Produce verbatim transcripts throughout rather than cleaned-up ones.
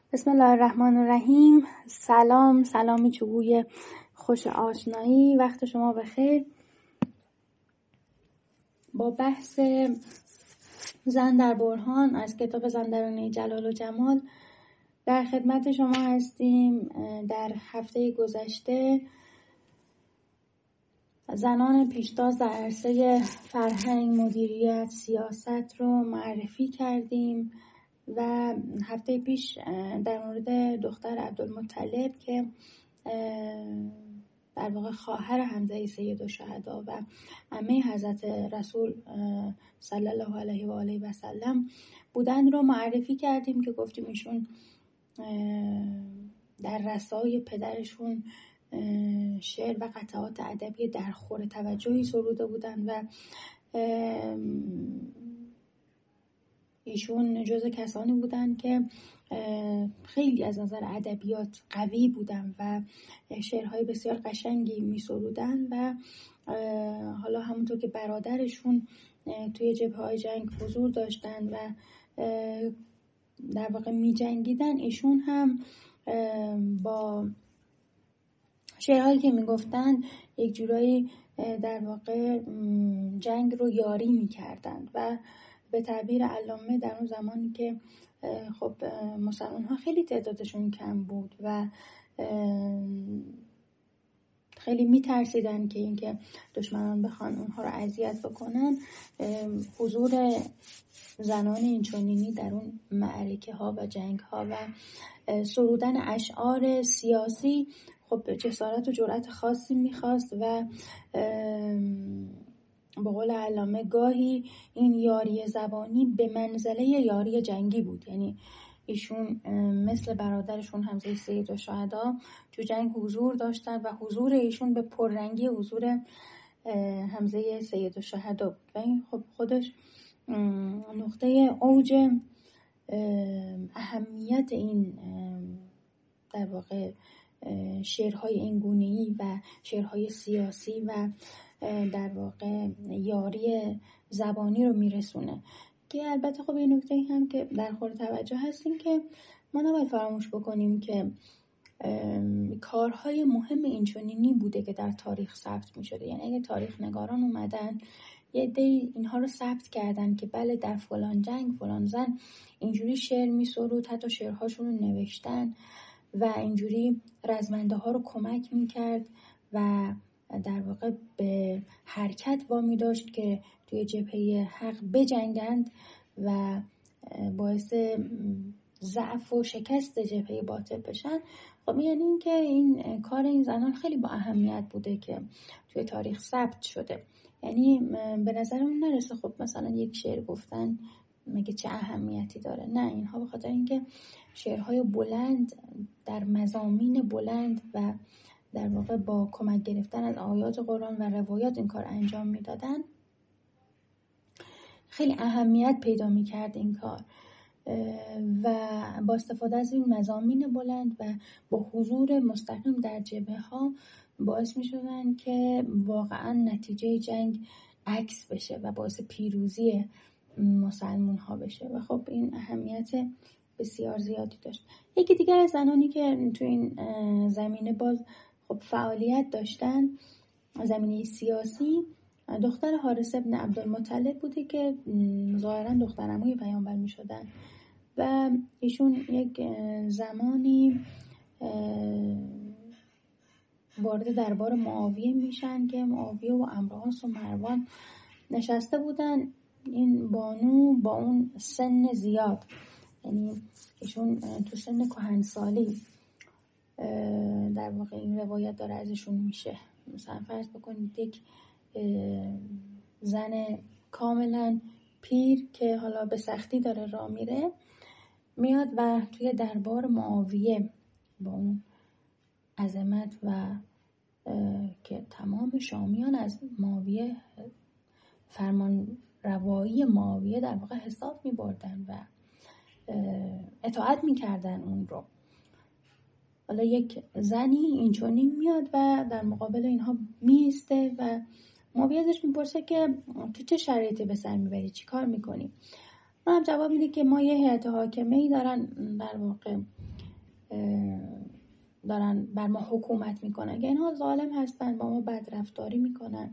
بسم الله الرحمن الرحیم. سلام سلامی چوبوی خوش آشنایی، وقت شما بخیر. با بحث زن در برهان از کتاب زندرانی جلال و جمال در خدمت شما هستیم. در هفته گذشته زنان پیشتاز در عرصه فرهنگ، مدیریت، سیاست رو معرفی کردیم و هفته پیش در مورد دختر عبدالمطلب که در واقع خواهر حمزه سیدالشهدا و عمه حضرت رسول صلی الله علیه و آله و سلم بودن رو معرفی کردیم که گفتیم ایشون در رسای پدرشون شعر و قطعات ادبی درخور توجهی سروده بودن و ایشون جز کسانی بودن که خیلی از نظر ادبیات قوی بودن و شعرهای بسیار قشنگی می سرودن و حالا همونطور که برادرشون توی جبهه‌های جنگ حضور داشتن و در واقع می جنگیدن، ایشون هم با شعرهایی که می گفتن یک جورایی در واقع جنگ رو یاری می کردن و به تعبیر علامه در اون زمانی که خب مسلمان ها خیلی تعدادشون کم بود و خیلی میترسیدن که اینکه دشمنان بخوان اونها رو اذیت بکنن، حضور زنان اینچنینی در اون معرکه ها و جنگ ها و سرودن اشعار سیاسی خب جسارت و جرأت خاصی میخواست و به قول علامه گاهی این یاری زبانی به منزله یاری جنگی بود. یعنی ایشون مثل برادرشون حمزه سیدالشهدا تو جنگ حضور داشتن و حضور ایشون به پررنگی حضور حمزه سیدالشهدا بود و این خب خودش نقطه اوج اهمیت این در واقع شعرهای اینگونه‌ای و شعرهای سیاسی و در واقع یاری زبانی رو میرسونه که البته خب این نکته هم که در خور توجه هستیم که ما نباید فراموش بکنیم که کارهای مهم اینچنینی بوده که در تاریخ ثبت میشده. یعنی اگه تاریخ نگاران اومدن یه عده‌ای اینها رو ثبت کردن که بله در فلان جنگ فلان زن اینجوری شعر میسرود، حتی شعرهاشون رو نوشتن و اینجوری رزمنده ها رو کمک میکرد و در واقع به حرکت وامی داشت که توی جبهه حق بجنگند و باعث ضعف و شکست جبهه باطل بشن. خب یعنی این که این کار این زنان خیلی با اهمیت بوده که توی تاریخ ثبت شده. یعنی به نظر اون نرسه خب مثلا یک شعر گفتن مگه چه اهمیتی داره. نه، اینها به خاطر اینکه شعرهای بلند در مضامین بلند و در واقع با کمک گرفتن از آیات قرآن و روایات این کار انجام میدادن، خیلی اهمیت پیدا میکرد این کار و با استفاده از این مضامین بلند و با حضور مستقیم در جبهه ها باعث میشدن که واقعا نتیجه جنگ عکس بشه و باعث پیروزی مسلمان ها بشه و خب این اهمیت بسیار زیادی داشت. یکی دیگر از زنانی که تو این زمینه باز خب فعالیت داشتن، زمینه سیاسی، دختر حارث ابن عبدالمطلب بوده که ظاهرا دختر عموی پیامبر می شدن و ایشون یک زمانی وارد دربار معاویه میشن که معاویه و عمروآس و مروان نشسته بودن. این بانو با اون سن زیاد، یعنی ایشون تو سن کهنسالی در واقع این روایت داره ازشون میشه. مثلا فرض بکنید یک زن کاملا پیر که حالا به سختی داره راه میره میاد و توی دربار معاویه با اون عظمت و که تمام شامیان از معاویه فرمان روایی معاویه در واقع حساب میبردن و اطاعت میکردن اون رو. حالا یک زنی اینچنین میاد و در مقابل اینها میسته و معاویه ازش میپرسه که تو چه شرایطی به سر میبری، چی کار میکنی؟ اون هم جواب میده که ما یه هیئت حاکمه‌ای دارن در واقع دارن بر ما حکومت میکنن که اینها ظالم هستن، با ما بدرفتاری میکنن.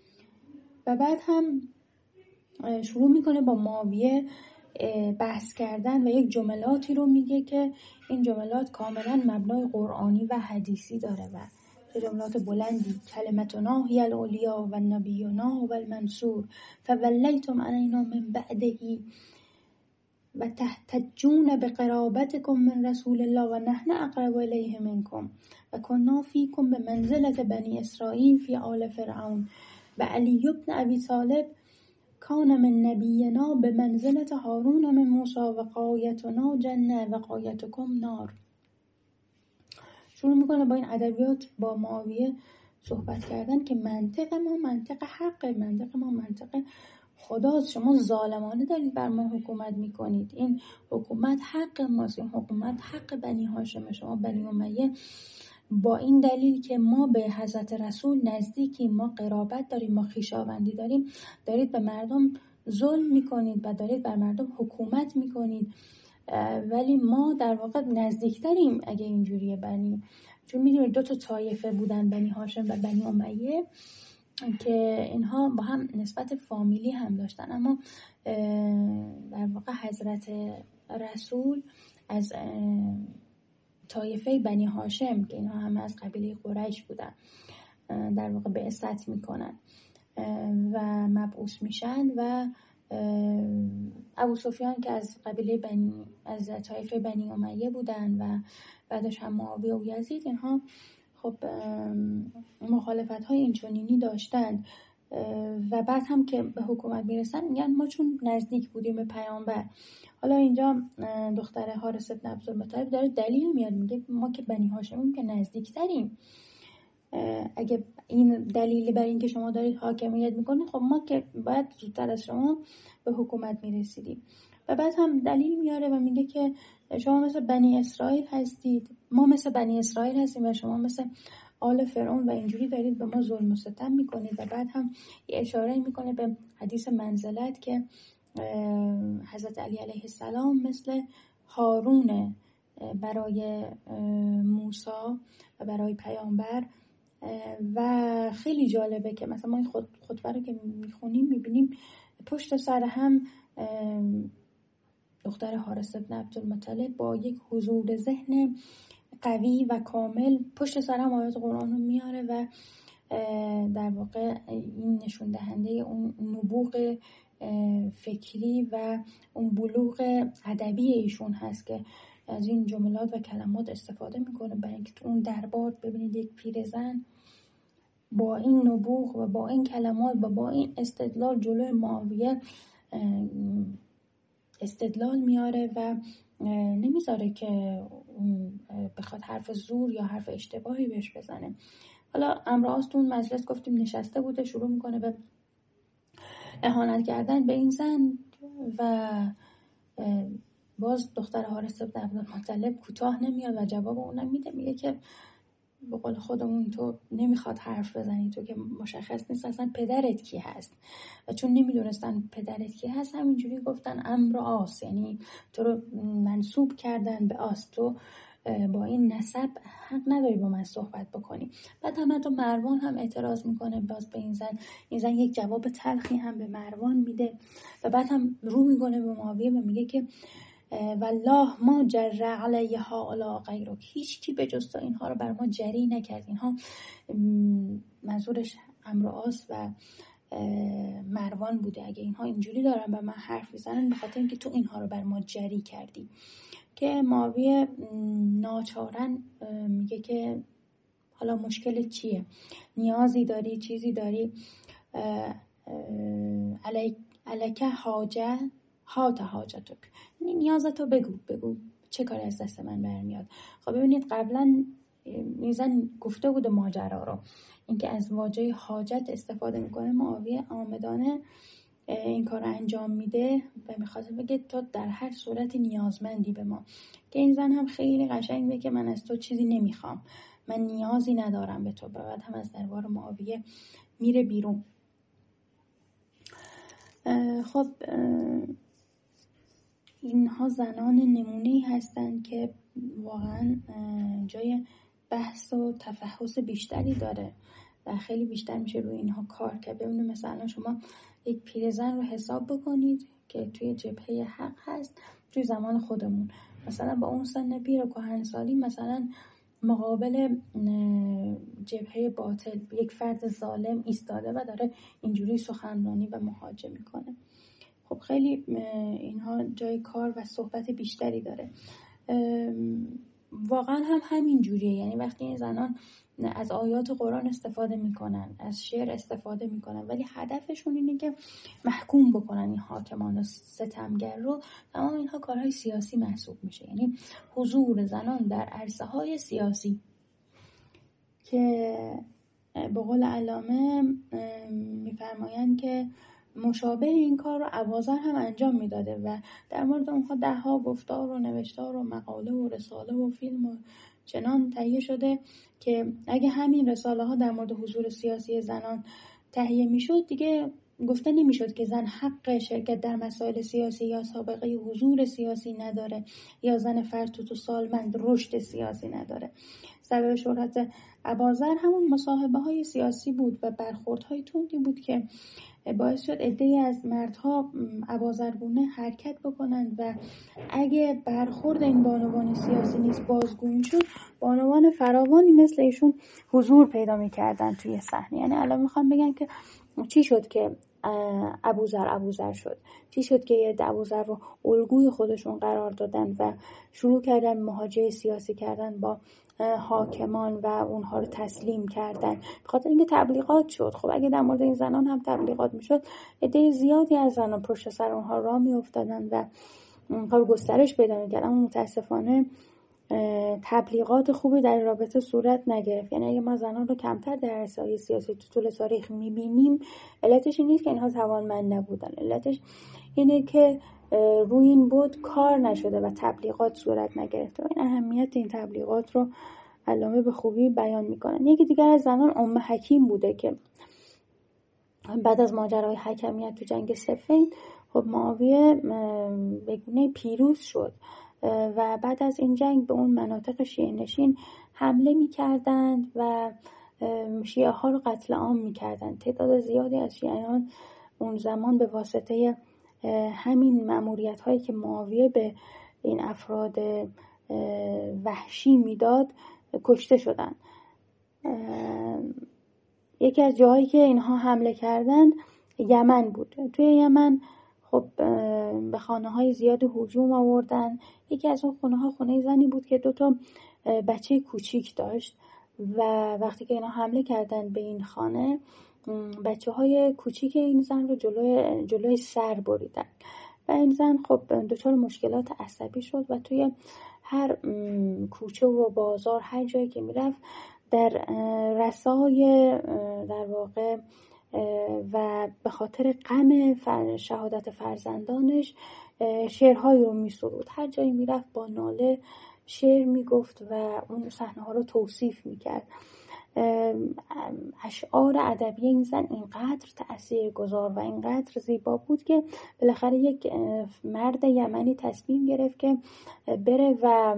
و بعد هم شروع میکنه با معاویه بحث کردن و یک جملاتی رو میگه که این جملات کاملا مبنای قرآنی و حدیثی داره و جملات بلندی. کلمتنا هی العلیا و نبینا هو المنصور فولیتم علینا من بعده و تحتجون بقرابتكم من رسول الله و نحن اقرب الیه منکم و کنا فیکم به منزلت بنی اسرائیل فی آل فرعون و علی بن ابی طالب کان من نبینا به منزلت هارون من موسی و قایتنا جنه و قایتکم نار. شروع میکنه با این ادبیات با معاویه صحبت کردن که منطق ما منطق حق، منطق ما منطق خداست، شما ظالمانه دارید بر ما حکومت میکنید، این حکومت حق ماست، این حکومت حق بنی هاشم، شما بنی امیه با این دلیل که ما به حضرت رسول نزدیکیم، ما قرابت داریم، ما خویشاوندی داریم، دارید به مردم ظلم میکنید و دارید بر مردم حکومت میکنید، ولی ما در واقع نزدیکتریم اگه اینجوریه. بنی چون میدونید دو تا طایفه بودن، بنی هاشم و بنی امیه، که اینها با هم نسبت فامیلی هم داشتن، اما در واقع حضرت رسول از طایفه بنی هاشم که اینها هم از قبیله قریش بودن در واقع بعثت میکنن و مبعوث میشن و ابو سفیان که از قبیله بنی از طایفه بنی امیه بودن و بعدش هم معاویه و یزید، اینها خب مخالفت های اینچنینی داشتن و بعد هم که به حکومت میرسن میگن ما چون نزدیک بودیم به پیامبر. حالا اینجا دختر حارث بن عبدالمطلب داره دلیل میاد، میگه ما که بنی هاشمیم که نزدیک تریم، اگه این دلیلی برای این که شما دارید حاکمیت میکنید خب ما که باید زودتر از شما به حکومت میرسیدیم. و بعد هم دلیل میاره و میگه که شما مثل بنی اسرائیل هستید، ما مثل بنی اسرائیل هستیم و شما مثل آل فرعون و اینجوری دارید به ما ظلم و ستم میکنید. و بعد هم یه اشاره میکنه به حدیث منزلت که حضرت علی علیه السلام مثل هارون برای موسی و برای پیامبر. و خیلی جالبه که مثلا ما این خود خطبه رو که میخونیم میبینیم پشت سر هم دختر حارث بن عبدالمطلب با یک حضور ذهن قوی و کامل پشت سر هم آیات قرآن رو میاره و در واقع این نشون دهنده اون نبوغ فکری و اون بلوغ ادبی ایشون هست که از این جملات و کلمات استفاده میکنه برای اینکه تو اون دربار ببینید یک پیرزن با این نبوغ و با این کلمات و با این استدلال جلوی معاویه استدلال میاره و نمیذاره که بخواد حرف زور یا حرف اشتباهی بهش بزنه. حالا امراض تو اون مجلس گفتیم نشسته بوده، شروع میکنه به اهانت کردن به این زن و باز دختر حارث بن عبدالمطلب کوتاه نمیاد و جواب اونم میده، میگه که به قول خودمون تو نمیخواد حرف بزنی، تو که مشخص نیست اصلا پدرت کی هست. و چون نمیدونستن پدرت کی هست همینجوری گفتن امر آس، یعنی تو رو منسوب کردن به آس، تو با این نسب حق نداری با من صحبت بکنی. بعد هم تو مروان هم اعتراض میکنه باز به این زن، این زن یک جواب تلخی هم به مروان میده و بعد هم رو میکنه به معاویه و میگه که والله ما جر علیها الا غیرک، هیچ کی به جز تو اینها رو بر ما جری نکرد. اینها منظورش عمرو عاص و مروان بوده، اگه اینها اینجوری دارن به من حرف میزنن به خاطر اینکه تو اینها رو بر ما جری کردی. که معاویه ناچارن میگه که حالا مشکل چیه، نیازی داری، چیزی داری، الک حاجه هات حاجتک، نیازتو بگو بگو چه کاری از دست من برمیاد. خب ببینید قبلا میزن گفته بود ماجرا رو، اینکه از واژه حاجت استفاده میکنه، معاویه آمدانه این کار رو انجام میده و میخواد بگه تو در هر صورت نیازمندی به ما. که این زن هم خیلی قشنگ میگه که من از تو چیزی نمیخوام، من نیازی ندارم به تو. بعد هم از دربار معاویه میره بیرون. خب اینها زنان نمونه‌ای هستند که واقعا جای بحث و تفحص بیشتری داره و خیلی بیشتر میشه روی اینها کار کرد. ببینید مثلا شما یک پیرزن رو حساب بکنید که توی جبهه حق هست توی زمان خودمون، مثلا با اون سن پیر و کهنسالی مثلا مقابل جبهه باطل یک فرد ظالم ایستاده و داره اینجوری سخنرانی و مهاجم میکنه. خب خیلی اینها جای کار و صحبت بیشتری داره. واقعا هم همین جوریه، یعنی وقتی این زنان از آیات قرآن استفاده میکنن، از شعر استفاده میکنن، ولی هدفشون اینه که محکوم بکنن این حاکمان و ستمگر رو، تمام اینها کارهای سیاسی محسوب میشه. یعنی حضور زنان در عرصه های سیاسی که به قول علامه میفرمایند که مشابه این کار رو ابوذر هم انجام میداده و در مورد اونها ده ها گفتار و نوشتار و مقاله و رساله و فیلم و چنان تهیه شده که اگه همین رساله ها در مورد حضور سیاسی زنان تهیه میشد، دیگه گفته نمیشد که زن حق شرکت در مسائل سیاسی یا سابقه حضور سیاسی نداره یا زن فرتوت و سالمند رشد سیاسی نداره. سبب شهرت ابوذر همون مصاحبه های سیاسی بود و برخوردهای تندی بود که باعث شد عده‌ای از مردها ابوذرگونه حرکت بکنند و اگه برخورد این بانوان سیاسی نیست بازگو شد، بانوان فراوانی مثل ایشون حضور پیدا می‌کردن توی صحنه. یعنی الان میخوام بگم که چی شد که ابوذر ابوذر شد، چی شد که یه ابوذر رو الگوی خودشون قرار دادن و شروع کردن مهاجره سیاسی کردن با حاکمان و اونها رو تسلیم کردن، به خاطر اینکه تبلیغات شد. خب اگه در مورد این زنان هم تبلیغات میشد، عده زیادی از زنان پشت سر اونها راه میافتادن و اونها رو گسترش پیدا میکردن. اما متاسفانه تبلیغات خوبی در رابطه صورت نگرفت. یعنی اگه ما زنان رو کمتر در عرصه‌های سیاسی تو طول تاریخ میبینیم، علتش این نیست که اینها توانمند نبودن، علتش اینه که روی این بود کار نشده و تبلیغات صورت نگرفته. و این اهمیت این تبلیغات رو علامه به خوبی بیان میکنن. یکی دیگر از زنان ام حکیم بوده که بعد از ماجرای حکمیت تو جنگ صفین، خب معاویه به گونه پیروز شد و بعد از این جنگ به اون مناطق شیعه نشین حمله میکردند و شیعه ها رو قتل عام میکردند. تعداد زیادی از شیعیان اون زمان به واسطه همین مأموریت هایی که معاویه به این افراد وحشی میداد کشته شدند. یکی از جاهایی که اینها حمله کردند یمن بود. توی یمن خب به خانه های زیاد هجوم آوردن. یکی از اون خونه ها خونه زنی بود که دوتا بچه کوچیک داشت و وقتی که اینا حمله کردن به این خانه، بچه های کوچیک این زن رو جلوی, جلوی سر بریدن و این زن خب دچار مشکلات عصبی شد و توی هر کوچه و بازار هر جایی که میرفت در رسای در واقع و به خاطر غم شهادت فرزندانش شعرهایی رو می‌سرود. هر جایی میرفت با ناله شعر میگفت و اون صحنه ها رو توصیف میکرد. اشعار ادبی این زن اینقدر تأثیرگذار و اینقدر زیبا بود که بالاخره یک مرد یمنی تصمیم گرفت که بره و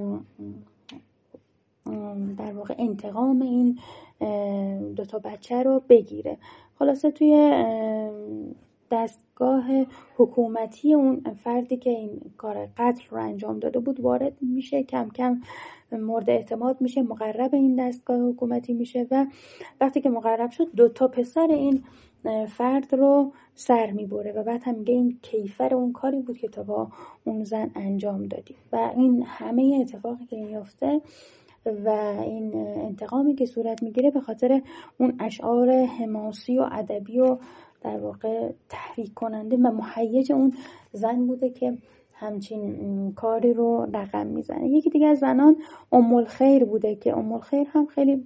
در واقع انتقام این دوتا بچه رو بگیره. خلاصه توی دستگاه حکومتی اون فردی که این کار قتل رو انجام داده بود وارد میشه، کم کم مورد اعتماد میشه، مقرب این دستگاه حکومتی میشه و وقتی که مقرب شد دو تا پسر این فرد رو سر میبره و بعد هم میگه این کیفر اون کاری بود که تا با اون زن انجام دادی. و این همه اتفاقی که میفته و این انتقامی که صورت میگیره به خاطر اون اشعار حماسی و ادبی و در واقع تحریک کننده و مهیج اون زن بوده که همچین کاری رو رقم میزنه. یکی دیگه از زنان ام الخیر بوده که ام الخیر هم خیلی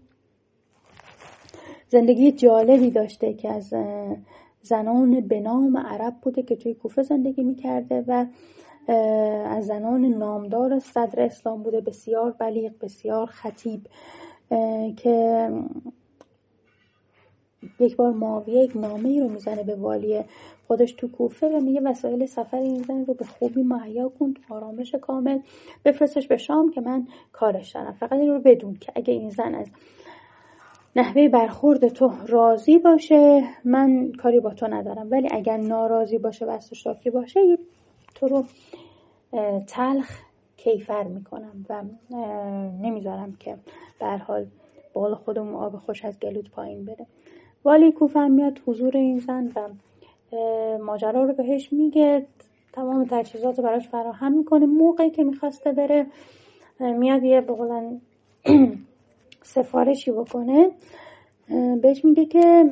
زندگی جالبی داشته که از زنان به نام عرب بوده که توی کوفه زندگی میکرده و از زنان نامدار صدر اسلام بوده، بسیار بلیغ، بسیار خطیب، که یک بار معاویه یک نامه‌ای رو میزنه به والی خودش تو کوفه و میگه وسایل سفر این زن رو به خوبی مهیا کن، آرامش کامل، بفرستش به شام که من کارش دارم. فقط این رو بدون که اگه این زن از نحوه برخورد تو راضی باشه من کاری با تو ندارم، ولی اگر ناراضی باشه و از تو شاکی باشه تو رو تلخ کیفر میکنم و نمیذارم که به هر حال بال خودمون آب خوش از گلوت پایین بره. والی کوفه هم میاد حضور این زن و ماجرا رو بهش میگه، تمام تجهیزات رو براش فراهم میکنه. موقعی که میخواسته بره میاد یه بقولن سفارشی بکنه، بهش میگه که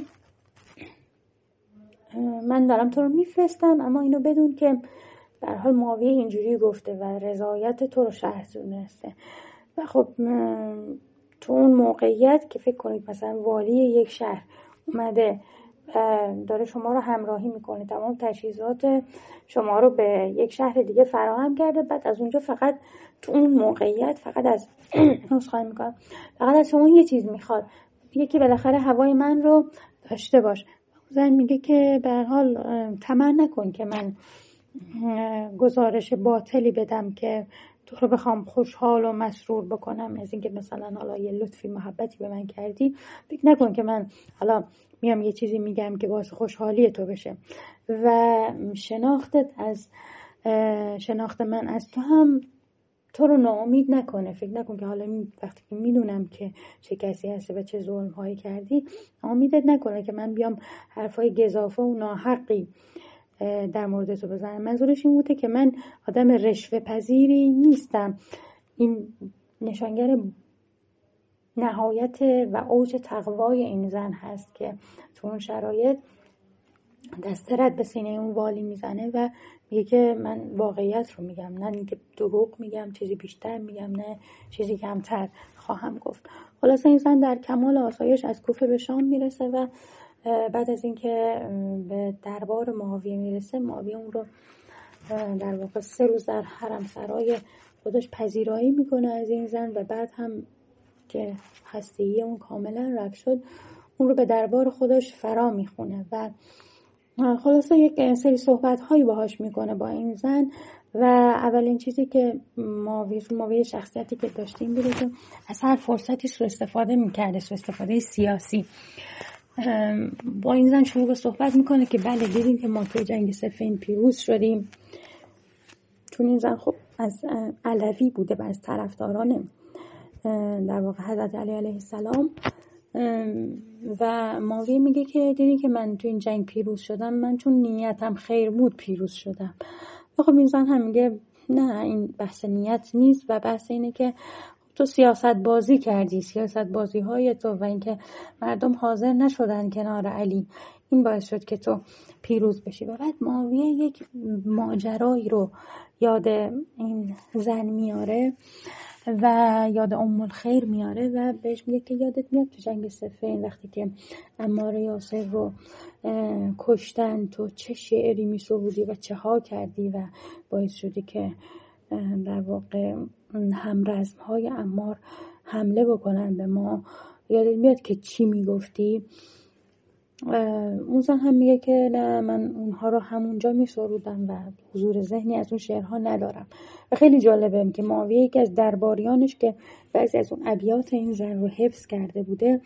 من دارم تو رو میفرستم اما اینو بدون که به هر حال معاویه اینجوری گفته و رضایت تو رو شرط دونسته. و خب تو اون موقعیت که فکر کنید مثلا والی یک شهر اومده داره شما رو همراهی میکنه، تمام تجهیزات شما رو به یک شهر دیگه فراهم کرده، بعد از اونجا فقط تو اون موقعیت فقط از نسخه میکنم فقط از شما یه چیز میخواد، یکی بالاخره هوای من رو داشته باش. زن میگه که به هر حال طمع نکن که من گزارش باطلی بدم که تو رو بخوام خوشحال و مسرور بکنم از اینکه مثلا حالا یه لطفی محبتی به من کردی، فکر نکن که من حالا میام یه چیزی میگم که باعث خوشحالی تو بشه و شناختت از شناخت من از تو هم تو رو ناامید نکنه. فکر نکن که حالا وقتی که میدونم که چه کسی هستی و چه ظلم هایی کردی امیدت نکنه که من بیام حرفای گزافه و ناحقی در مورد تو بزنم. منظورش این بوده که من آدم رشوه پذیری نیستم. این نشانگر نهایت و اوج تقوای این زن هست که تو اون شرایط دست رد به سینه اون والی میزنه و میگه که من واقعیت رو میگم، نه اینکه دروغ میگم، چیزی بیشتر میگم نه چیزی کمتر خواهم گفت. خلاصه این زن در کمال آسایش از کوفه به شام میرسه و بعد از اینکه به دربار معاویه میرسه، معاویه اون رو در واقع سه روز در حرم سرای خودش پذیرایی میکنه از این زن و بعد هم که هسته‌ای اون کاملا رفع شد اون رو به دربار خودش فرا میخونه و خلاصه یک سری صحبت هایی باهاش میکنه با این زن. و اولین چیزی که معاویه معاویه شخصیتی که داشتیم بوده که از هر فرصتی سوء استفاده میکرده، سوء استفاده سیاسی. با این زن شروع به صحبت میکنه که بله دیدیم که ما توی جنگ صفین پیروز شدیم، چون این زن خب از علوی بوده و از طرفداران در واقع حضرت علی علیه السلام. و معاویه میگه که دیدی که من تو این جنگ پیروز شدم، من چون نیتم خیر بود پیروز شدم. و خب این زن هم میگه نه این بحث نیت نیست و بحث اینه که تو سیاست بازی کردی، سیاست بازی های تو و اینکه مردم حاضر نشدن کنار علی این باعث شد که تو پیروز بشی. و بعد معاویه یک ماجرایی رو یاد این زن میاره و یاد ام الخیر میاره و بهش میگه که یادت میاد تو جنگ صفین وقتی که عمار یاسر رو کشتن تو چه شعری میسرودی و چه ها کردی و باعث شدی که در واقع همرزم های عمار حمله بکنن به ما، یادت میاد که چی میگفتی؟ اون زن هم میگه که نه من اونها رو همونجا میسرودم و حضور ذهنی از اون شعرها ندارم. و خیلی جالبه که معاویه یکی از درباریانش که بعضی از اون ابیات این زن رو حفظ کرده بوده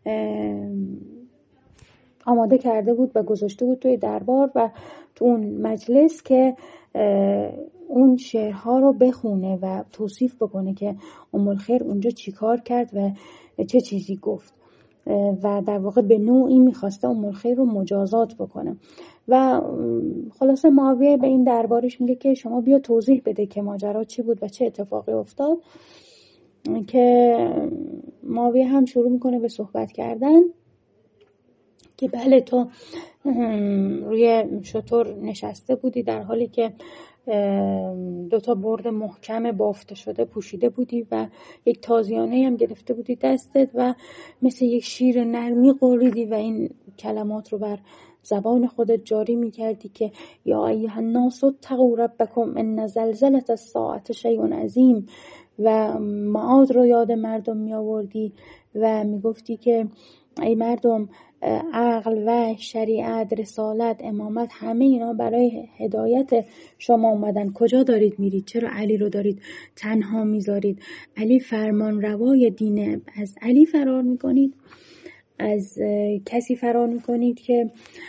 آماده کرده بود و گذاشته بود توی دربار و تو اون مجلس که اون شعرها رو بخونه و توصیف بکنه که ام الخیر اونجا چی کار کرد و چه چیزی گفت و در واقع به نوعی میخواسته ام الخیر رو مجازات بکنه. و خلاصه معاویه به این دربارش میگه که شما بیا توضیح بده که ماجرا چی بود و چه اتفاقی افتاد. که معاویه هم شروع میکنه به صحبت کردن که بله تو روی شتر نشسته بودی در حالی که دوتا برد محکم بافته شده پوشیده بودی و یک تازیانه هم گرفته بودی دستت و مثل یک شیر نرمی قریدی و این کلمات رو بر زبان خودت جاری میکردی که یا ایها الناس اتقوا ربکم ان زلزلة الساعة شیء عظیم و معاد رو یاد مردم می آوردی و می گفتی که ای مردم، عقل و شریعت، رسالت، امامت، همه اینا برای هدایت شما اومدن. کجا دارید میرید؟ چرا علی رو دارید تنها میذارید؟ علی فرمان روای دینه. از علی فرار میکنید؟ از کسی فرار میکنید که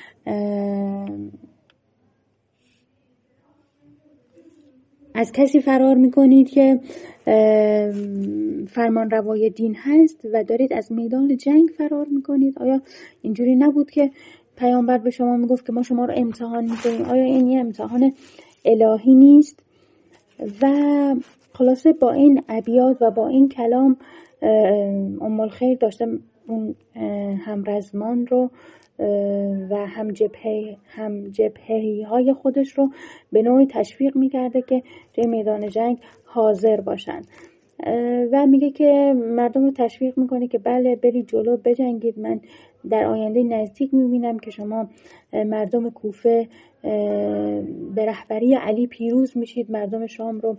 از کسی فرار میکنید که فرمان روای دین هست و دارید از میدان جنگ فرار میکنید؟ آیا اینجوری نبود که پیامبر به شما میگفت که ما شما رو امتحان میکنیم؟ آیا این یه امتحان الهی نیست؟ و خلاصه با این ابیات و با این کلام ام الخیر داشته اون همرزمان رو و هم جبهه هم جبهه‌ای های خودش رو به نوعی تشویق میکرده که توی میدان جنگ حاضر باشن و میگه که مردم رو تشویق میکنه که بله برید جلو بجنگید. من در آینده نزدیک میبینم که شما مردم کوفه به رهبری علی پیروز میشید، مردم شام رو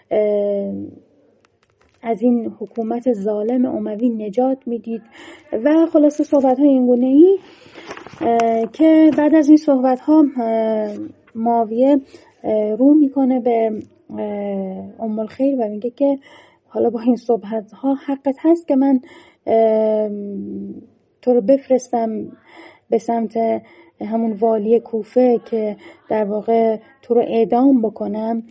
از این حکومت ظالم اموی نجات میدید و خلاصه صحبت های این گونه ای که بعد از این صحبت ها معاویه رو میکنه به ام الخیر و میگه که حالا با این صحبت ها حقت هست که من تو رو بفرستم به سمت همون والی کوفه که در واقع تو رو اعدام بکنم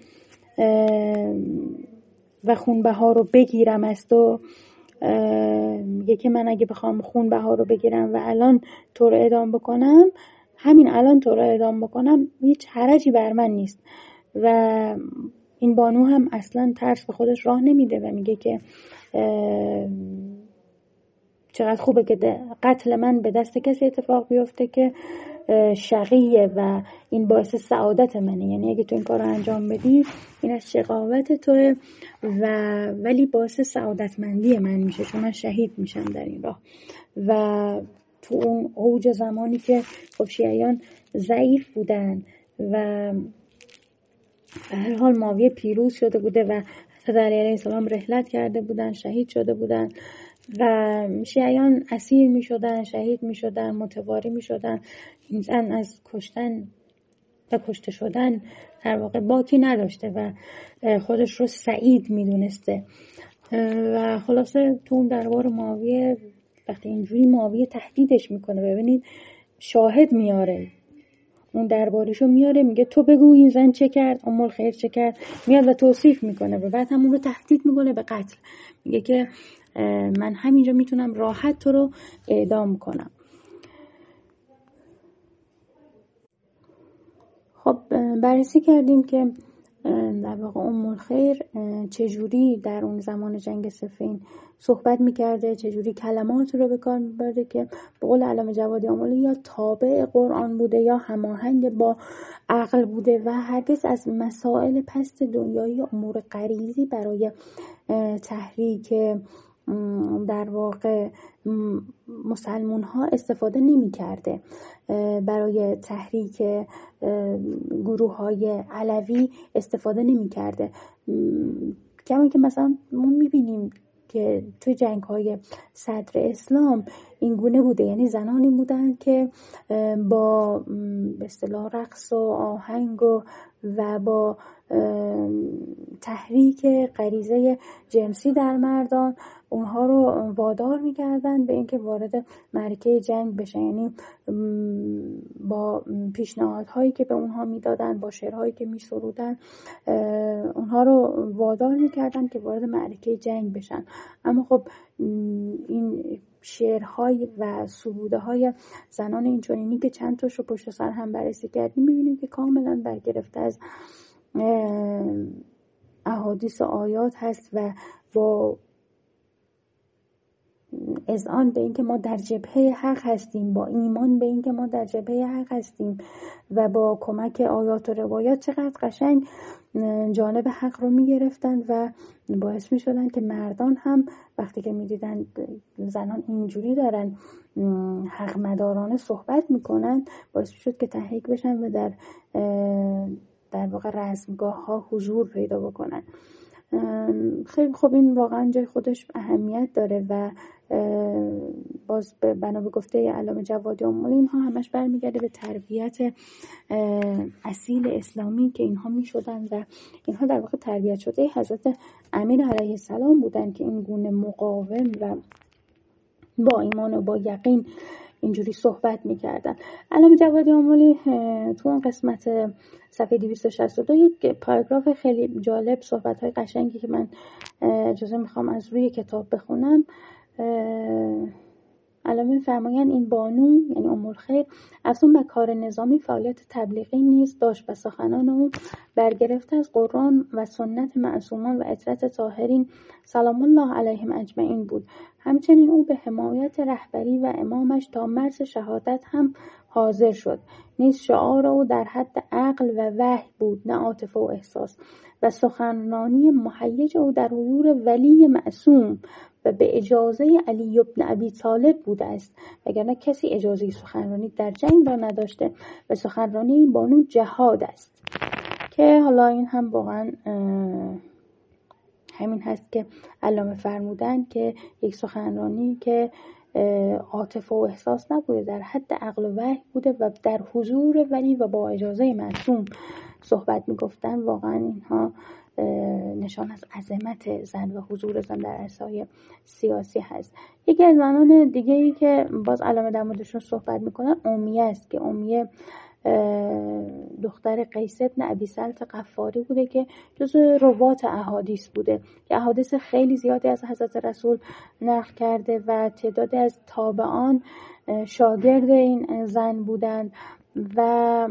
و خونبها رو بگیرم از تو. میگه که من اگه بخوام خونبها رو بگیرم و الان تو رو اعدام بکنم، همین الان تو رو اعدام بکنم، هیچ حرجی بر من نیست. و این بانو هم اصلا ترس به خودش راه نمیده و میگه که چقدر خوبه که قتل من به دست کسی اتفاق بیفته که شقیه و این باعث سعادت منه. یعنی اگه تو این کار رو انجام بدی این از شقاوت توه و ولی باعث سعادتمندی من میشه، چون من شهید میشم در این راه. و تو اون اوج زمانی که خب شیعیان ضعیف بودن و به هر حال معاویه پیروز شده بوده و حضرت علی علیه السلام رحلت کرده بودن، شهید شده بودن و شیعیان اسیر می شدن، شهید می شدن، متواری می شدن. این زن از کشتن و کشته شدن در واقع باکی نداشته و خودش رو سعید می دونسته. و خلاصه تو اون دربار معاویه وقتی اینجوری معاویه تهدیدش میکنه، ببینید شاهد میاره، اون درباریشو میاره میگه تو بگو این زن چه کرد، ام الخیر چه کرد، میاد و توصیف میکنه و بعد همون رو تهدید میکنه به قتل. میگه که من همینجا میتونم راحت تو رو اعدام کنم. خب بررسی کردیم که در واقع ام الخیر چجوری در اون زمان جنگ صفین صحبت میکرده، چجوری کلمات رو به کار میبرده که به قول علامه جوادی آملی یا تابع قرآن بوده یا هماهنگ با عقل بوده و هرگز از مسائل پست دنیایی امور غریزی برای تحریک در واقع مسلمون ها استفاده نمی کرده، برای تحریک گروه های علوی استفاده نمی کرده. کما که مثلا ما می بینیم که توی جنگ های صدر اسلام این گونه بوده، یعنی زنانی بودن که با به اصطلاح رقص و آهنگ و, و با تحریک غریزه جنسی در مردان اونها رو وادار می‌کردن به اینکه وارد معرکه جنگ بشن، یعنی با پیشنهادهایی که به اونها میدادن، با شعرهایی که میسرودن اونها رو وادار می‌کردن که وارد معرکه جنگ بشن. اما خب این شعرهای و سروده‌های زنان اینچنینی که چند تاش رو پشت سر هم بررسی کردیم می‌بینیم که کاملا برگرفته از احادیث و آیات هست و با اذعان به اینکه ما در جبهه حق هستیم، با ایمان به اینکه ما در جبهه حق هستیم و با کمک آیات و روایات چقدر قشنگ جانب حق رو میگرفتن و باعث میشدن که مردان هم وقتی که میدیدن زنان اینجوری دارن حق مدارانه صحبت میکنن باعث میشد که تحریک بشن و در در واقع رزمگاه ها حضور پیدا بکنن. خیلی خوب، این واقعا جای خودش اهمیت داره و باز بنا به گفته علامه جوادی امولی اینها همش برمیگرده به تربیت اصیل اسلامی که اینها می شدن و اینها در واقع تربیت شده حضرت امیر علیه السلام بودن که این گونه مقاوم و با ایمان و با یقین اینجوری صحبت میکردن. علامه جوادی امولی تو اون قسمت صفحه دویست و شصت و دو یک پاراگراف خیلی جالب، صحبت‌های قشنگی که من اجازه میخوام از روی کتاب بخونم. علامه فرمایند این بانو یعنی ام الخیر افزون به کار نظامی فعالیت تبلیغی نیز داشت و سخنان او برگرفته از قرآن و سنت معصومان و عترت طاهرین سلام الله علیهم اجمعین بود. همچنین او به حمایت رهبری و امامش تا مرز شهادت هم حاضر شد. نیز شعار او در حد عقل و وحی بود، نه عاطفه و احساس، و سخنرانی مهیج او در حضور ولی معصوم و به اجازه علی بن ابی طالب بوده است، وگرنه کسی اجازه سخنرانی در جنگ را نداشته و سخنرانی این بانو جهاد است. که حالا این هم واقعا همین هست که علامه فرمودن که یک سخنرانی که عاطفه و احساس نبوده، در حد عقل و وحی بوده و در حضور ولی و با اجازه معصوم صحبت میگفتن. واقعا اینها نشان از عظمت زن و حضور زن در عرصه‌های سیاسی هست. یکی از زنان دیگه ای که باز علامه در موردشون صحبت میکنن امیه است که امیه دختر قیس بن ابی سلط غفاری بوده که جز روات احادیث بوده که احادیث خیلی زیادی از حضرت رسول نقل کرده و تعدادی از تابعان شاگرد این زن بودند و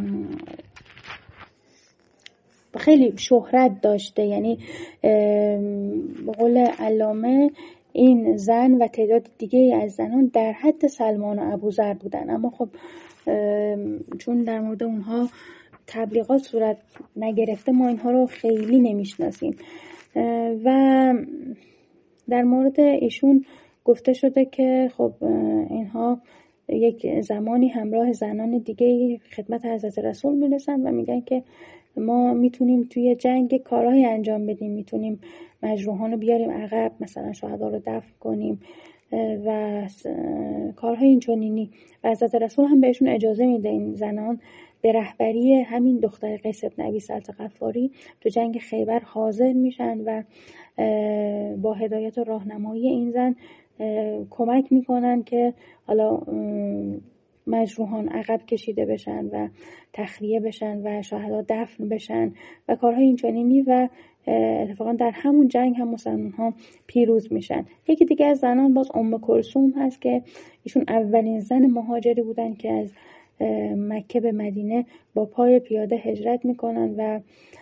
خیلی شهرت داشته. یعنی به قول علامه این زن و تعداد دیگه از زنان در حد سلمان و ابوذر بودن، اما خب چون در مورد اونها تبلیغات صورت نگرفته ما اینها رو خیلی نمیشناسیم. و در مورد ایشون گفته شده که خب اینها یک زمانی همراه زنان دیگه خدمت حضرت رسول میرسن و میگن که ما میتونیم توی جنگ کارهای انجام بدیم، میتونیم مجروحان رو بیاریم عقب، مثلا شهدا رو دفن کنیم و کارهای اینچنینی. و حضرت رسول هم بهشون اجازه میده. این زنان به رهبری همین دختر قیس بن ابی سلط غفاری تو جنگ خیبر حاضر میشن و با هدایت و راهنمایی این زن کمک میکنن که حالا مجروحان عقب کشیده بشن و تخلیه بشن و شهدا دفن بشن و کارهای اینچنینی و اتفاقا در همون جنگ هم مسلمان ها پیروز میشن. یکی دیگه از زنان باز ام کلثوم هست که ایشون اولین زن مهاجری بودن که از مکه به مدینه با پای پیاده هجرت میکنن و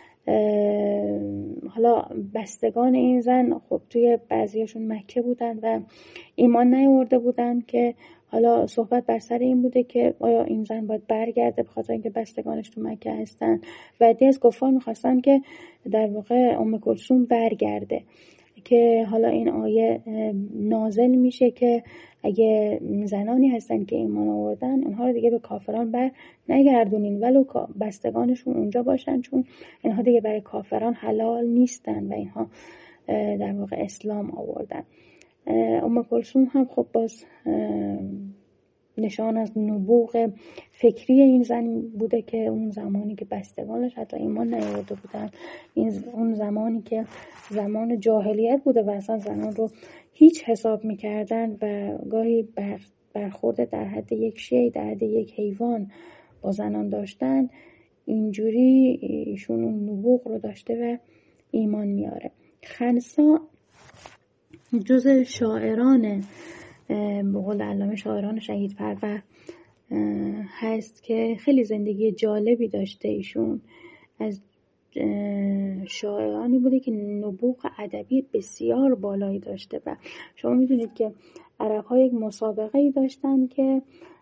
حالا بستگان این زن خب توی بعضیشون مکه بودن و ایمان نیاورده بودن که حالا صحبت بر سر این بوده که آیا این زن باید برگرده به خاطر اینکه بستگانش تو مکه هستن و عده از کفار میخواستن که در واقع ام کلثوم برگرده، که حالا این آیه نازل میشه که اگه زنانی هستن که ایمان آوردن اونها رو دیگه به کافران بر نگردونین ولو بستگانشون اونجا باشن، چون اینها دیگه برای کافران حلال نیستن و اینها در واقع اسلام آوردن. ام کلثوم هم خب باز نشان از نبوغ فکری این زن بوده که اون زمانی که بستگانش حتی ایمان نیاورده بودن، این اون زمانی که زمان جاهلیت بوده و اصلا زنان رو هیچ حساب میکردن و گاهی بر برخورد در حد یک شی، در حد یک حیوان با زنان داشتن، اینجوری ایشون اون نبوغ رو داشته و ایمان میاره. خنسا جز شاعران به قول علامه شاعران شهید پرور هست که خیلی زندگی جالبی داشته. ایشون از شاعرانی بوده که نبوغ ادبی بسیار بالایی داشته و شما میدونید که عرب‌ها یک مسابقه‌ای داشتن که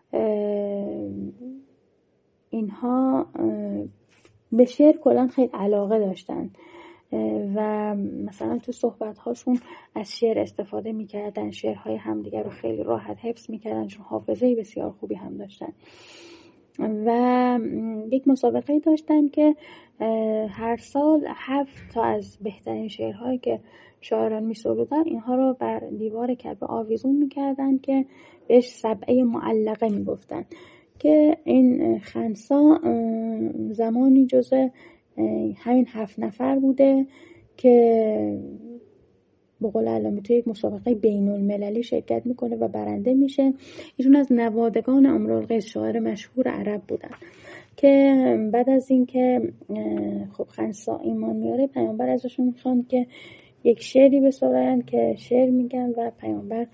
اینها به شعر کلاً خیلی علاقه داشتن و مثلا تو صحبت‌هاشون از شعر استفاده می‌کردن، شعرهای همدیگر رو خیلی راحت حفظ می‌کردن چون حافظه بسیار خوبی هم داشتن. و یک مسابقه داشتن که هر سال هفت تا از بهترین شعرهایی که شاعران می سرودن اینها رو بر دیوار کعبه آویزون می کردن که بهش سبعه معلقه می گفتن که این خنسا زمانی جزء همین هفت نفر بوده که به قول علامه توی یک مسابقه بین المللی شرکت میکنه و برنده میشه. ایشون از نوادگان امرالقیس شاعر مشهور عرب بودن که بعد از اینکه خب خنسا ایمان میاره پیامبر ازشون میخوان که یک شعری بسراین که شعر میگن و پیامبر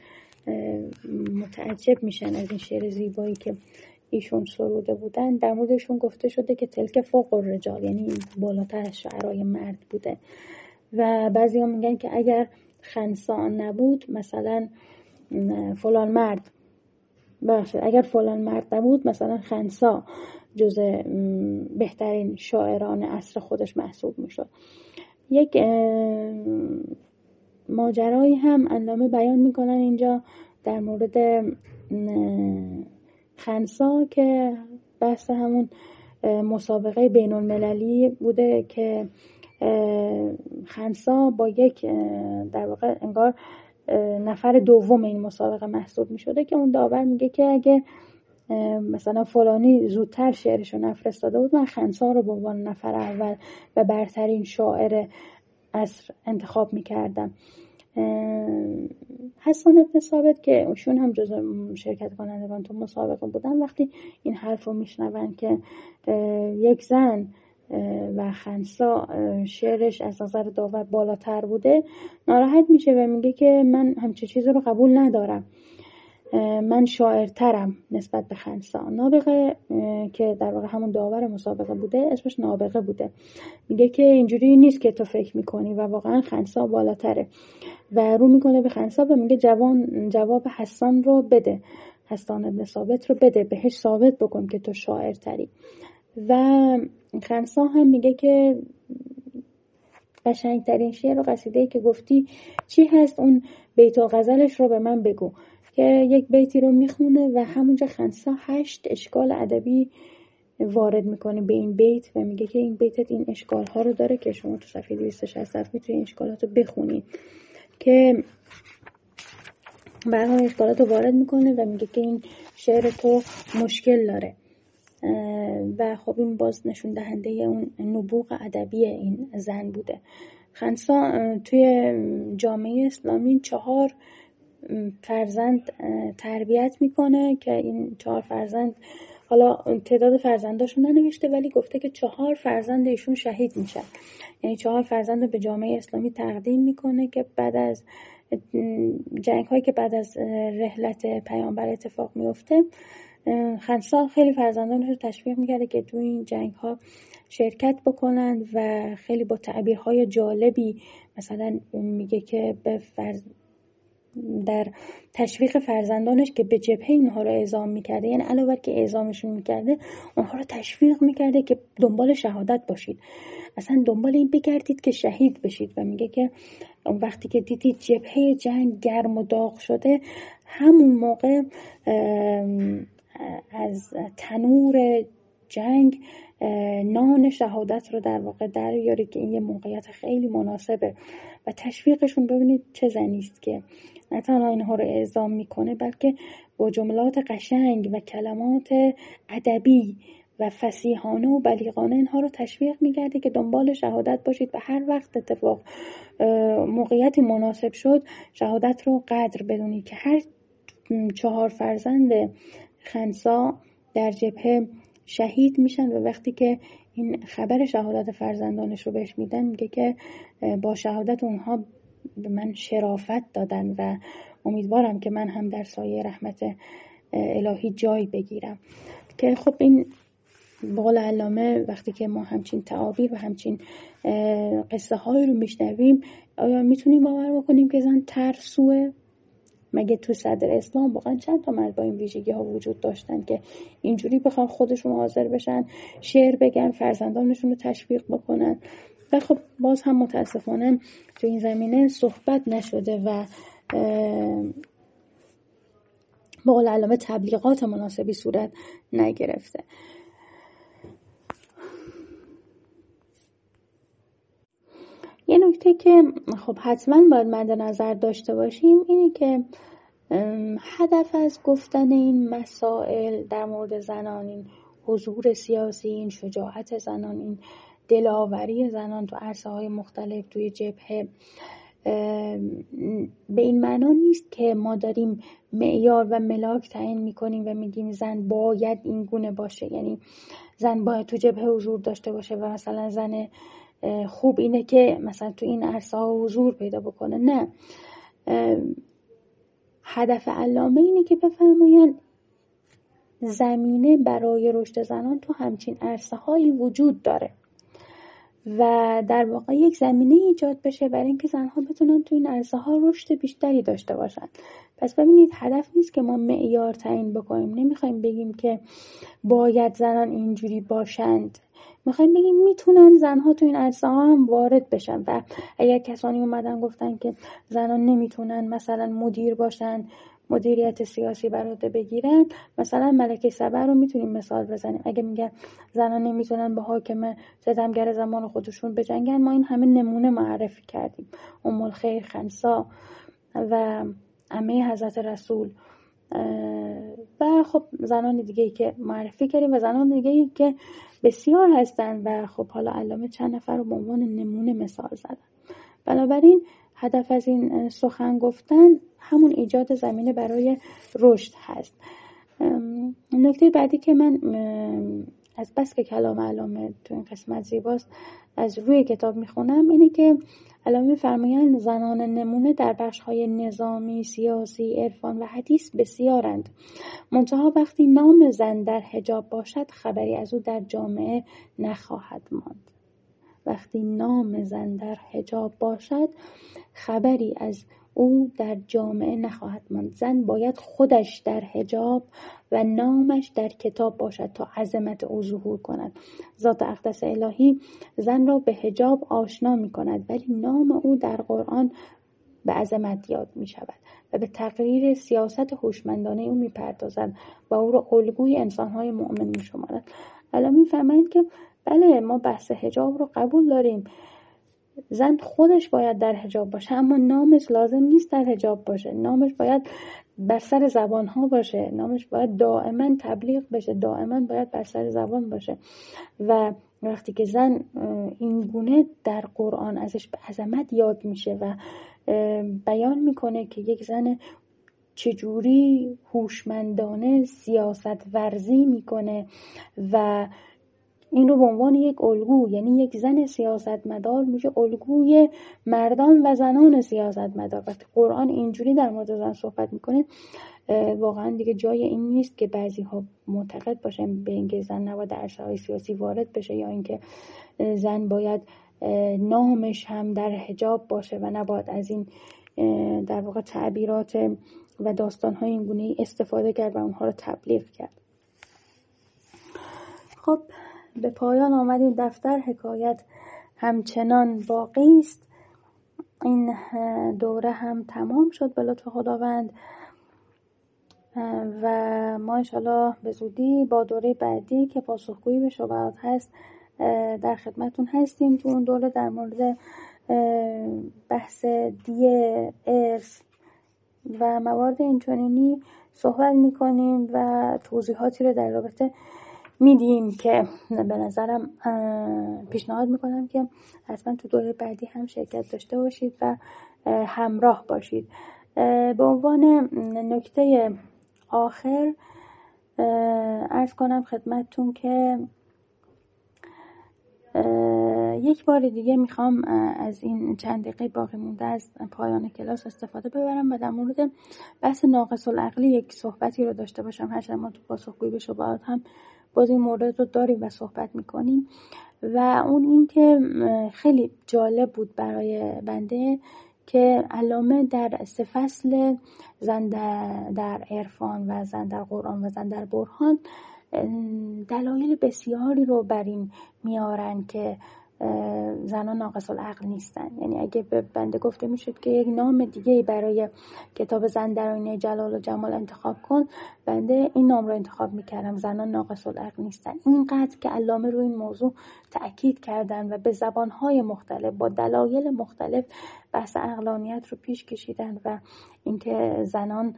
متعجب میشن از این شعر زیبایی که ایشون سروده بودن. در موردشون گفته شده که تلک فوق الرجال، یعنی بالاتر از شعرهای مرد بوده و بعضی ها میگن که اگر خنسا نبود مثلا فلان مرد باشه، اگر فلان مرد نبود مثلا خنسا جز بهترین شاعران عصر خودش محسوب میشد. یک ماجرایی هم علامه بیان میکنن اینجا در مورد خنسا که بحث همون مسابقه بین المللی بوده که خنسا با یک در واقع انگار نفر دوم این مسابقه محسوب می شده که اون داور میگه که اگه مثلا فلانی زودتر شعرشو نفرستاده بود من خنسا رو به عنوان نفر اول و برترین شاعر عصر انتخاب می کردم. حسان بن ثابت که ایشون هم جزو شرکت کنندگان تو مسابقه بودن وقتی این حرف رو میشنون که یک زن و خنسا شعرش از نظر داور بالاتر بوده ناراحت میشه و میگه که من همچه چیزی رو قبول ندارم، من شاعرترم نسبت به خنسا. نابغه که در واقع همون داور مسابقه بوده اسمش نابغه بوده میگه که اینجوری نیست که تو فکر میکنی و واقعا خنسا بالاتره و رو میکنه به خنسا و میگه جوان جواب حسان رو بده، حسان بن ثابت رو بده، بهش ثابت بکن که تو شاعرتری. و خنسا هم میگه که قشنگترین شعر و قصیده‌ای که گفتی چی هست، اون بیت و غزلش رو به من بگو. که یک بیتی رو میخونه و همونجا خنسا هشت اشکال ادبی وارد میکنه به این بیت و میگه که این بیتت این اشکال ها رو داره که شما تو صفحه دویست و شصت هفت میتونید این اشکالات رو بخونید. که برای اشکالات رو وارد میکنه و میگه که این شعر تو مشکل داره و خب این باز نشون دهنده اون نبوغ ادبی این زن بوده. خنسا توی جامعه اسلامی چهار فرزند تربیت میکنه که این چهار فرزند حالا تعداد فرزنداشون ننوشته ولی گفته که چهار فرزند ایشون شهید میشن، یعنی چهار فرزند رو به جامعه اسلامی تقدیم میکنه که بعد از جنگ هایی که بعد از رحلت پیامبر اتفاق میفته خنسا خیلی فرزندانش رو تشویق میکرده که تو این جنگ ها شرکت بکنن و خیلی با تعبیرهای جالبی مثلا میگه که به فرز در تشویق فرزندانش که به جبهه اینها رو اعزام میکرده، یعنی علاوه بر که اعزامشون میکرده اونها رو تشویق میکرده که دنبال شهادت باشید، اصلا دنبال این بگردید که شهید بشید. و میگه که اون وقتی که دیدید جبهه جنگ گرم و داغ شده همون موقع از تنور جنگ نان شهادت رو در واقع دریاری که این یه موقعیت خیلی مناسبه و تشویقشون. ببینید چه زنیست که نه تنها اینها رو اعزام میکنه بلکه با جملات قشنگ و کلمات ادبی و فصیحانه و بلیغانه اینها رو تشویق میکرده که دنبال شهادت باشید و هر وقت اتفاق موقعیتی مناسب شد شهادت رو قدر بدونید. که هر چهار فرزند خنسا در جبهه شهید میشن و وقتی که این خبر شهادت فرزندانش رو بهش میدن میگه که با شهادت اونها به من شرافت دادن و امیدوارم که من هم در سایه رحمت الهی جای بگیرم. که خب این به قول علامه وقتی که ما همچین تعابیر و همچین قصه های رو میشنویم آیا میتونیم باور بکنیم که زن ترسوه؟ مگه تو صدر اسلام واقعا چند تا مرد با این ویژگی ها وجود داشتن که اینجوری بخوان خودشون حاضر بشن شعر بگن فرزندانشون رو تشویق بکنن؟ و خب باز هم متاسفانه تو این زمینه صحبت نشده و به قول علامه تبلیغات مناسبی صورت نگرفته. یه نکته که خب حتما باید مد نظر داشته باشیم اینه که هدف از گفتن این مسائل در مورد زنان، این حضور سیاسی، این شجاعت زنان، این دلاوری زنان تو عرصه‌های مختلف توی جبهه، به این معنا نیست که ما داریم معیار و ملاک تعیین میکنیم و میگیم زن باید این گونه باشه، یعنی زن باید تو جبهه حضور داشته باشه و مثلا زن خوب اینه که مثلا تو این عرصه ها حضور پیدا بکنه. نه، هدف علامه اینه که بفرمایند زمینه برای رشد زنان تو همچین عرصه هایی وجود داره و در واقع یک زمینه ایجاد بشه برای اینکه زنها بتونن تو این عرصه ها رشد بیشتری داشته باشن. پس ببینید هدف نیست که ما معیار تعیین بکنیم، نمیخوایم بگیم که باید زنان اینجوری باشند، میخوایم بگیم میتونن زنها تو این عرصه ها هم وارد بشن و اگر کسانی اومدن گفتن که زنان نمیتونن مثلا مدیر باشن، مدیریت سیاسی بر عهده بگیرن، مثلا ملکه سبع رو میتونیم مثال بزنیم. اگه میگن زنان نمیتونن با حاکم ستمگر زمان خودشون بجنگن، ما این همه نمونه معرفی کردیم، ام الخیر خنسا و عمه حضرت رسول و خب زنان دیگه‌ای که معرفی کردیم و زنان دیگه‌ای که بسیار هستن و خب حالا علامه چند نفر رو به عنوان نمونه مثال زدن. بنابراین هدف از این سخن گفتن همون ایجاد زمینه برای رشد هست. نکته بعدی که من از بس که کلام علامه تو این قسمت زیباست از روی کتاب میخونم اینه که علامه می‌فرمایند زنان نمونه در بخش‌های نظامی، سیاسی، عرفان و حدیث بسیارند، منتها وقتی نام زن در حجاب باشد خبری از او در جامعه نخواهد ماند. وقتی نام زن در حجاب باشد خبری از او در جامعه نخواهد ماند. زن باید خودش در حجاب و نامش در کتاب باشد تا عظمت او ظهور کند. ذات اقدس الهی زن را به حجاب آشنا می کند ولی نام او در قرآن به عظمت یاد می شود و به تقریر سیاست هوشمندانه او می پردازد و او را الگوی انسانهای مؤمن می شمارد. الان می فهمید که بله ما بحث حجاب رو قبول داریم، زن خودش باید در حجاب باشه، اما نامش لازم نیست در حجاب باشه، نامش باید بر سر زبان ها باشه، نامش باید دائما تبلیغ بشه، دائما باید بر سر زبان باشه. و وقتی که زن این گونه در قرآن ازش به عظمت یاد میشه و بیان میکنه که یک زن چجوری هوشمندانه سیاست ورزی میکنه و این رو به عنوان یک الگو، یعنی یک زن سیاستمدار میشه الگوی مردان و زنان سیاستمدار. وقتی قرآن اینجوری در مورد زن صحبت میکنه واقعا دیگه جای این نیست که بعضی ها معتقد باشن به اینکه زن نباید در عرصه‌های سیاسی وارد بشه یا اینکه زن باید نامش هم در حجاب باشه و نباید از این در واقع تعبیرات و داستان‌های این گونه‌ای استفاده کرد و اونها رو تبلیغ کرد. خب به پایان آمد این دفتر، حکایت همچنان باقی است. این دوره هم تمام شد به لطف خداوند و ما انشالله به زودی با دوره بعدی که پاسخگویی به شبهات هست در خدمتون هستیم. تو اون دوره در مورد بحث دیه، ارث و موارد اینچنینی صحبت میکنیم و توضیحاتی رو در رابطه میدیم که به نظرم پیشنهاد میکنم که حتما تو دوره بعدی هم شرکت داشته باشید و همراه باشید. به عنوان نکته آخر عرض کنم خدمتتون که یک بار دیگه میخوام از این چند دقیقه باقی مونده از پایان کلاس استفاده ببرم و در مورد بحث ناقص العقلی یک صحبتی رو داشته باشم. هرچند ما تو پاسخگویی به شبهات هم باز این مورد رو داریم و صحبت میکنیم و اون این که خیلی جالب بود برای بنده که علامه در سه فصل زن در عرفان و زن در قرآن و زن در برهان دلایل بسیاری رو بر این میارن که زنان ناقص العقل نیستن. یعنی اگه به بنده گفته میشد که یک نام دیگه برای کتاب زن در آینه جلال و جمال انتخاب کن، بنده این نام رو انتخاب میکردم، زنان ناقص العقل نیستن. اینقدر که علامه روی این موضوع تأکید کردن و به زبانهای مختلف با دلایل مختلف بحث عقلانیت رو پیش کشیدن و اینکه زنان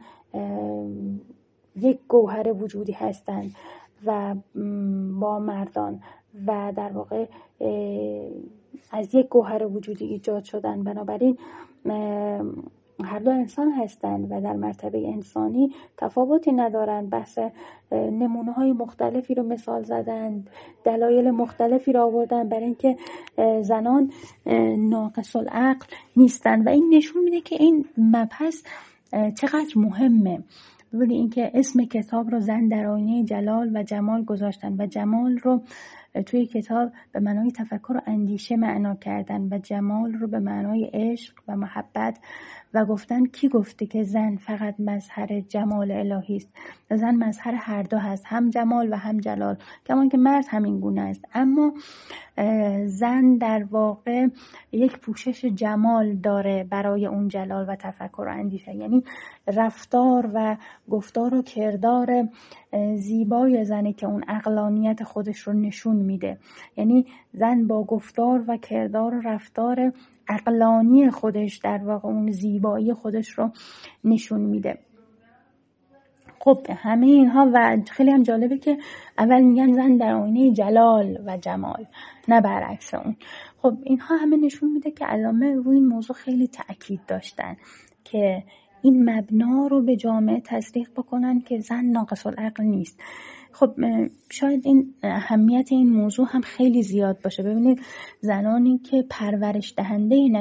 یک گوهر وجودی هستند و با مردان و در واقع از یک گوهر وجودی ایجاد شدن، بنابراین هر دو انسان هستند و در مرتبه انسانی تفاوتی ندارند. بحث نمونه های مختلفی رو مثال زدند، دلایل مختلفی رو آوردن برای اینکه زنان ناقص العقل نیستند و این نشون میده که این مبحث چقدر مهمه. ببینید اینکه اسم کتاب رو زن در آینه جلال و جمال گذاشتن و جمال رو توی کتاب به معنای تفکر و اندیشه معنا کردن و جمال رو به معنای عشق و محبت و گفتن کی گفته که زن فقط مظهر جمال الهی است؟ زن مظهر هر دو هست، هم جمال و هم جلال، کمان که مرد همین گونه است. اما زن در واقع یک پوشش جمال داره برای اون جلال و تفکر و اندیشه، یعنی رفتار و گفتار و کردار زیبای زنه که اون عقلانیت خودش رو نشون میده. یعنی زن با گفتار و کردار و رفتار عقلانی خودش در واقع اون زیبایی خودش رو نشون میده. خب همه اینها و خیلی هم جالبه که اول میگن زن در آینه جلال و جمال، نه برعکس اون. خب اینها همه نشون میده که علامه روی این موضوع خیلی تأکید داشتن که این مبنا رو به جامعه تصدیق بکنن که زن ناقص العقل نیست. خب شاید این اهمیت این موضوع هم خیلی زیاد باشه. ببینید زنانی که پرورش دهنده